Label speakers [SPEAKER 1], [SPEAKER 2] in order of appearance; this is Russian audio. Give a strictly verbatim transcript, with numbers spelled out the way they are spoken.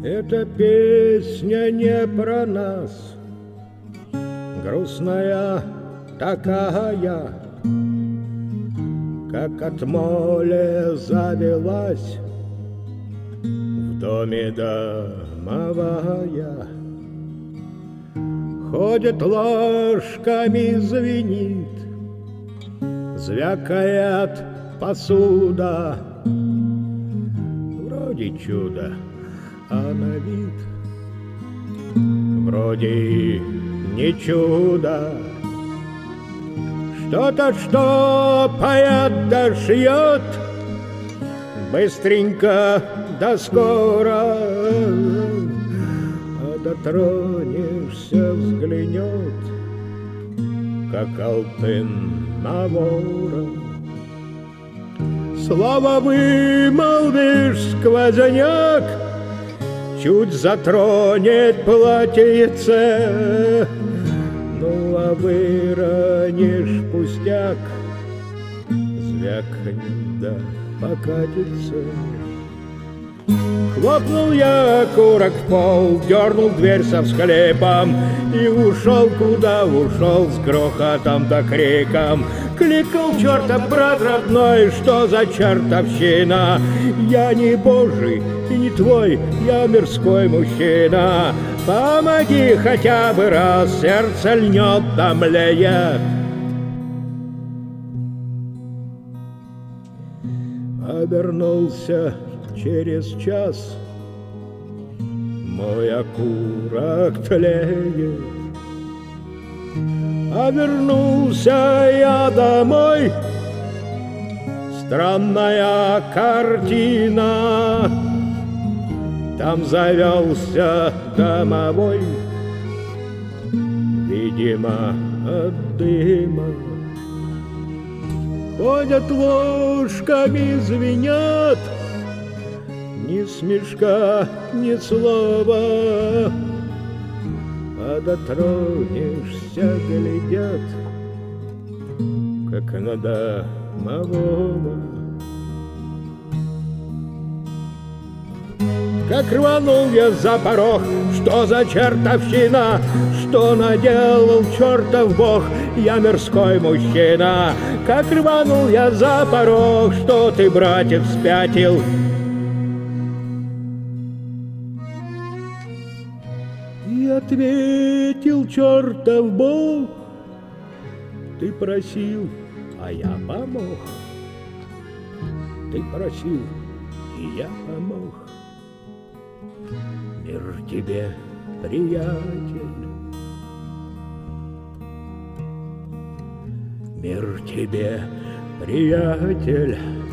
[SPEAKER 1] Эта песня не про нас, грустная такая, как от моля завелась в доме домовая. Ходит ложками, звенит, звякает посуда. Вроде чудо, а на вид вроде не чудо. Что-то, что поет да шьет, быстренько да скоро, а дотронешься, взглянет, как алтын на вора. Слово вымолвишь, сквозняк, чуть затронет платьице, ну а выронишь пустяк, звякнет да покатится. Хлопнул я окурок в пол, дернул дверь со всклепом и ушел, куда ушел, с грохотом да криком. Кликал чертов брат родной, что за чертовщина? Я не божий и не твой, я мирской мужчина. Помоги хотя бы раз, сердце льнет да млеет. Обернулся через час, мой окурок тлеет. А вернулся я домой, странная картина. Там завелся домовой, видимо, от дыма. Ходят ложками, звенят, ни смешка, ни слова. А дотронешься, глядят, как на домового. Как рванул я за порог, что за чертовщина, что наделал чертов бог, я мирской мужчина. Как рванул я за порог, что ты, братец, спятил. И ответил чертов бог: ты просил, а я помог. Ты просил, и я помог. Мир тебе, приятель, мир тебе, приятель.